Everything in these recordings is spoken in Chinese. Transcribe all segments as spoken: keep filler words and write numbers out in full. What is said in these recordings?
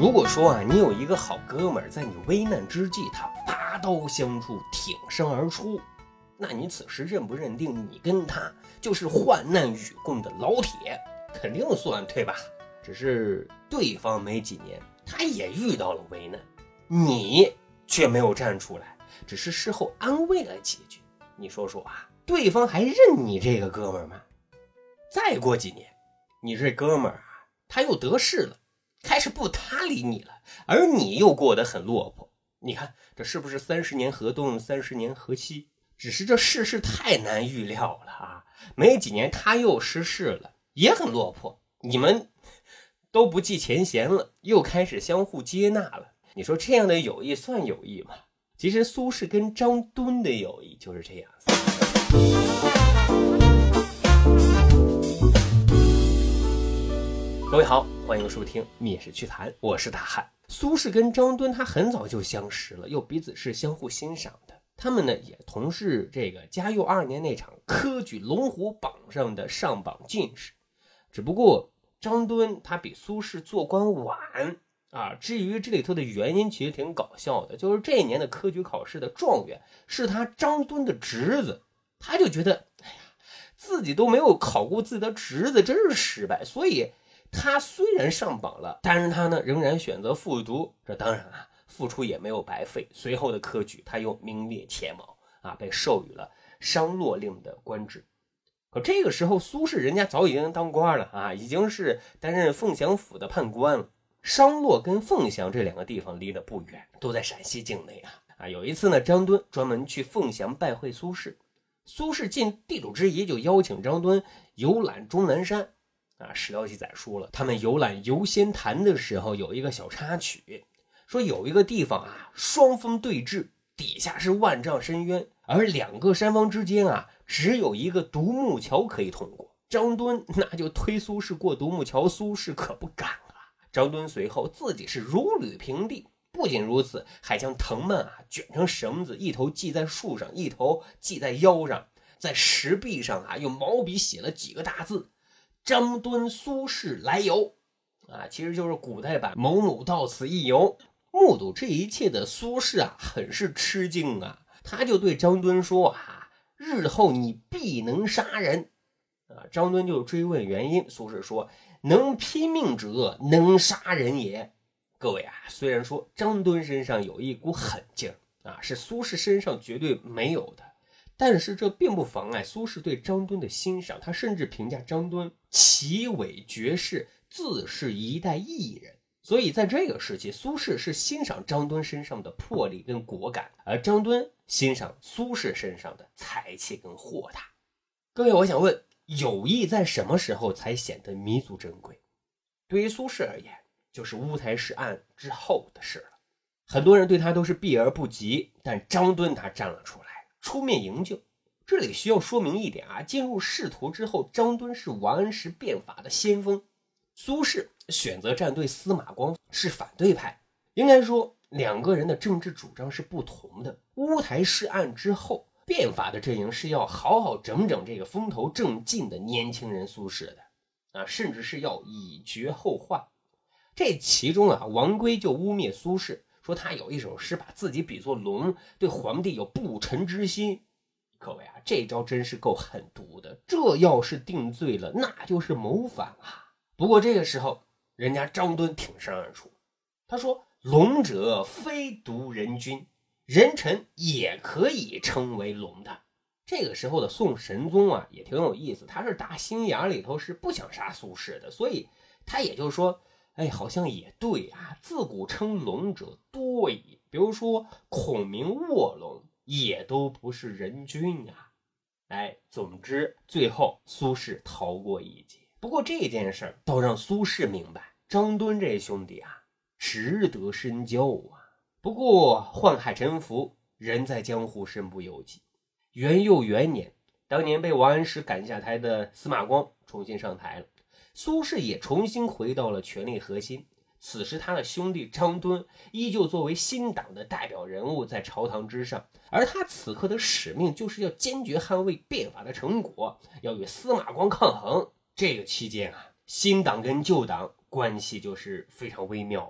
如果说啊，你有一个好哥们儿，在你危难之际，他拔刀相助，挺身而出，那你此时认不认定你跟他就是患难与共的老铁？肯定算，对吧？只是对方没几年，他也遇到了危难，你却没有站出来，只是事后安慰了几句。你说说啊，对方还认你这个哥们儿吗？再过几年，你这哥们儿啊，他又得势了，开始不搭理你了，而你又过得很落魄。你看这是不是三十年河东，三十年河西？只是这世事太难预料了啊！没几年他又失势了，也很落魄。你们都不计前嫌了，又开始相互接纳了。你说这样的友谊算友谊吗？其实苏轼跟张敦的友谊就是这样子。各位好，欢迎收听密室趣谈，我是大汉。苏轼跟张敦他很早就相识了，又彼此是相互欣赏的。他们呢也同是这个嘉佑二年那场科举龙虎榜上的上榜进士，只不过张敦他比苏轼做官晚啊。至于这里头的原因其实挺搞笑的，就是这一年的科举考试的状元是他张敦的侄子，他就觉得哎呀，自己都没有考过自己的侄子，真是失败，所以他虽然上榜了，但是他呢仍然选择复读。这当然啊，付出也没有白费，随后的科举他又名列前茅啊，被授予了商洛令的官职。可这个时候苏轼人家早已经当官了啊，已经是担任凤翔府的判官了。商洛跟凤翔这两个地方离得不远，都在陕西境内啊。啊，有一次呢，张敦专门去凤翔拜会苏轼，苏轼尽地主之谊，就邀请张敦游览终南山。啊，史料记载说了，他们游览游仙潭的时候有一个小插曲，说有一个地方啊，双峰对峙，底下是万丈深渊，而两个山峰之间啊，只有一个独木桥可以通过。张敦那就推苏轼过独木桥，苏轼可不敢啊。张敦随后自己是如履平地，不仅如此，还将藤蔓啊卷成绳子，一头系在树上，一头系在腰上，在石壁上啊用毛笔写了几个大字：张敦苏轼来游啊，其实就是古代版某某到此一游。目睹这一切的苏轼啊，很是吃惊啊，他就对张敦说啊，日后你必能杀人啊。张敦就追问原因，苏轼说，能拼命者能杀人也。各位啊，虽然说张敦身上有一股狠劲啊，是苏轼身上绝对没有的，但是这并不妨碍苏轼对张敦的欣赏，他甚至评价张敦奇伟绝世，自是一代艺人。所以在这个时期，苏轼是欣赏张敦身上的魄力跟果敢，而张敦欣赏苏轼身上的才气跟豁达。各位，我想问，友谊在什么时候才显得弥足珍贵？对于苏轼而言，就是乌台诗案之后的事了。很多人对他都是避而不及，但张敦他站了出来，出面营救。这里需要说明一点啊，进入仕途之后，张敦是王安石变法的先锋，苏轼选择站队司马光是反对派。应该说两个人的政治主张是不同的。乌台诗案之后，变法的阵营是要好好整整这个风头正劲的年轻人苏轼的啊，甚至是要以绝后患。这其中啊，王圭就污蔑苏轼，说他有一首诗把自己比作龙，对皇帝有不臣之心。各位啊，这招真是够狠毒的，这要是定罪了，那就是谋反啊。不过这个时候人家张敦挺身而出，他说，龙者非独人君，人臣也可以称为龙的。这个时候的宋神宗啊也挺有意思，他是打心眼里头是不想杀苏轼的，所以他也就说，哎，好像也对啊，自古称龙者多矣，比如说孔明卧龙也都不是人君啊。哎，总之最后苏轼逃过一劫。不过这件事儿倒让苏轼明白，张敦这兄弟啊值得深交啊。不过宦海沉浮，人在江湖身不由己。元佑元年，当年被王安石赶下台的司马光重新上台了，苏轼也重新回到了权力核心。此时他的兄弟张敦依旧作为新党的代表人物在朝堂之上，而他此刻的使命就是要坚决捍卫变法的成果，要与司马光抗衡。这个期间啊，新党跟旧党关系就是非常微妙的。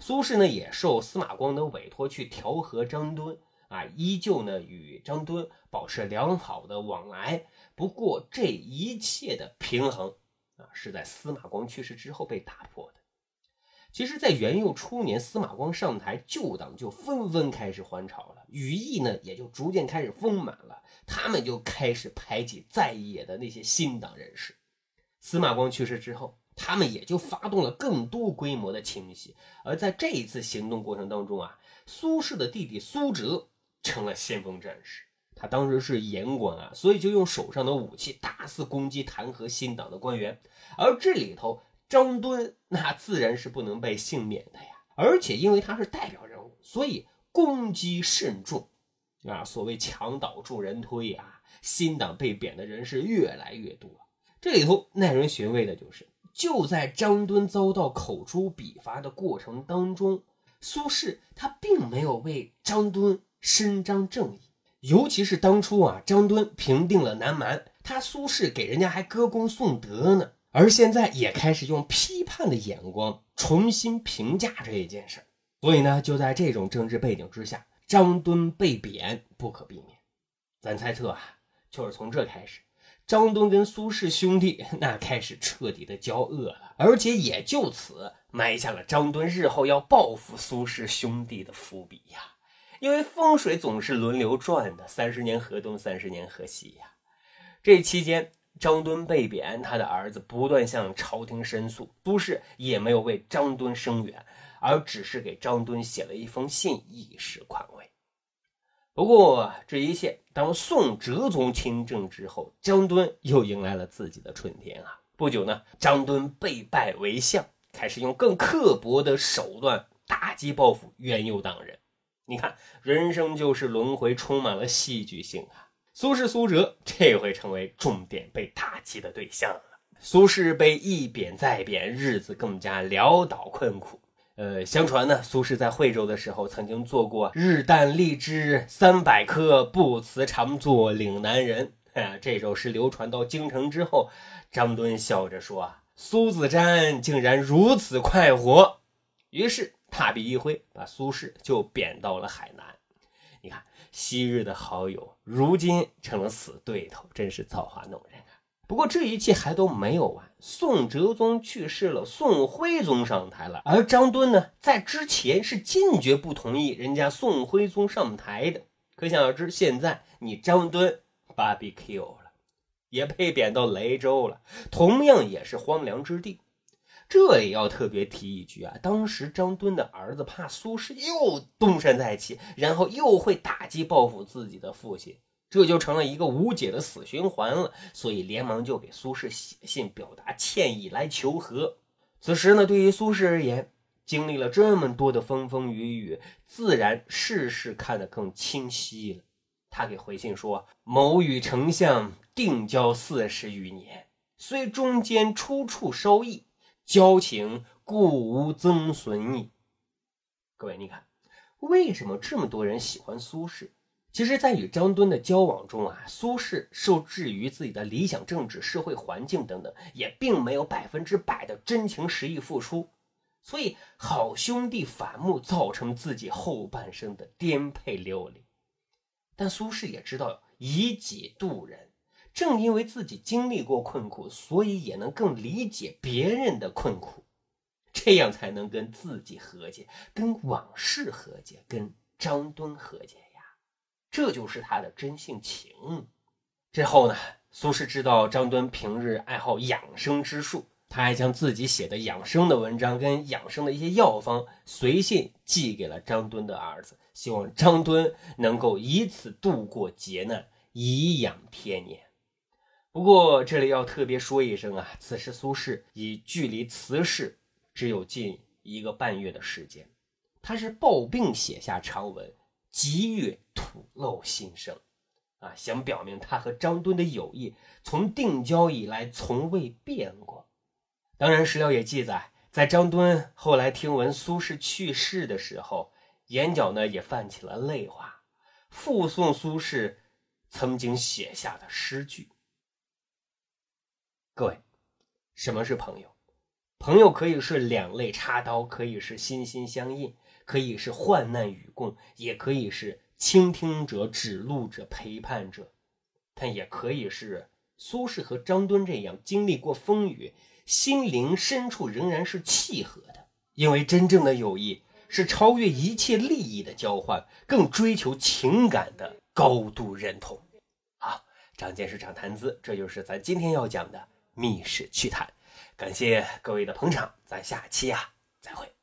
苏轼呢也受司马光的委托去调和张敦啊，依旧呢与张敦保持良好的往来。不过这一切的平衡啊，是在司马光去世之后被打破的。其实在元佑初年，司马光上台，旧党就纷纷开始还朝了，羽翼呢也就逐渐开始丰满了，他们就开始排挤在野的那些新党人士。司马光去世之后，他们也就发动了更多规模的清洗。而在这一次行动过程当中啊，苏轼的弟弟苏辙成了先锋战士。他当时是言官啊，所以就用手上的武器大肆攻击弹劾新党的官员。而这里头张敦那自然是不能被幸免的呀，而且因为他是代表人物，所以攻击甚重啊。所谓墙倒众人推啊，新党被贬的人是越来越多。这里头耐人寻味的就是，就在张敦遭到口诛笔伐的过程当中，苏轼他并没有为张敦伸张正义。尤其是当初啊，张敦平定了南蛮，他苏轼给人家还歌功颂德呢，而现在也开始用批判的眼光重新评价这一件事。所以呢，就在这种政治背景之下，张敦被贬不可避免。咱猜测啊，就是从这开始，张敦跟苏轼兄弟那开始彻底的交恶了，而且也就此埋下了张敦日后要报复苏轼兄弟的伏笔呀。因为风水总是轮流转的，三十年河东，三十年河西呀。这期间，张敦被贬，他的儿子不断向朝廷申诉，苏轼也没有为张敦声援，而只是给张敦写了一封信，以示宽慰。不过这一切，当宋哲宗亲政之后，张敦又迎来了自己的春天啊。不久呢，张敦被拜为相，开始用更刻薄的手段打击报复元佑党人。你看，人生就是轮回，充满了戏剧性啊。苏轼苏辙这回成为重点被打击的对象了。苏轼被一贬再贬，日子更加潦倒困苦。呃，相传呢，苏轼在惠州的时候曾经做过日啖荔枝三百颗，不辞长作岭南人。啊，这首诗流传到京城之后，张敦笑着说啊，苏子瞻竟然如此快活。于是大笔一挥，把苏轼就贬到了海南。你看，昔日的好友如今成了死对头，真是造化弄人啊。不过这一切还都没有完，宋哲宗去世了，宋徽宗上台了，而张敦呢，在之前是坚决不同意人家宋徽宗上台的。可想而知，现在你张敦 B B Q 了，也被贬到雷州了，同样也是荒凉之地。这也要特别提一句啊，当时张敦的儿子怕苏轼又东山再起，然后又会打击报复自己的父亲，这就成了一个无解的死循环了，所以连忙就给苏轼写信表达歉意来求和。此时呢，对于苏轼而言，经历了这么多的风风雨雨，自然事事看得更清晰了。他给回信说，某与丞相定交四十余年，虽中间出处稍异，交情故无增损矣。各位，你看为什么这么多人喜欢苏轼？其实在与张敦的交往中啊，苏轼受制于自己的理想政治、社会环境等等，也并没有百分之百的真情实意付出，所以好兄弟反目，造成自己后半生的颠沛流离。但苏轼也知道以己度人，正因为自己经历过困苦，所以也能更理解别人的困苦，这样才能跟自己和解，跟往事和解，跟张敦和解呀。这就是他的真性情。之后呢，苏轼知道张敦平日爱好养生之术，他还将自己写的养生的文章跟养生的一些药方随信寄给了张敦的儿子，希望张敦能够以此度过劫难，颐养天年。不过这里要特别说一声啊，此时苏轼已距离辞世只有近一个半月的时间，他是抱病写下长文，急于吐露心声啊，想表明他和张敦的友谊从定交以来从未变过。当然史料也记载，在张敦后来听闻苏轼去世的时候，眼角呢也泛起了泪花，附送苏轼曾经写下的诗句。各位，什么是朋友？ 朋友可以是两肋插刀，可以是心心相印，可以是患难与共，也可以是倾听者、指路者、陪伴者，但也可以是苏轼和张敦这样经历过风雨，心灵深处仍然是契合的。因为真正的友谊是超越一切利益的交换，更追求情感的高度认同。好，长见识长谈资，这就是咱今天要讲的密室趣谈。感谢各位的捧场，咱下期啊再会。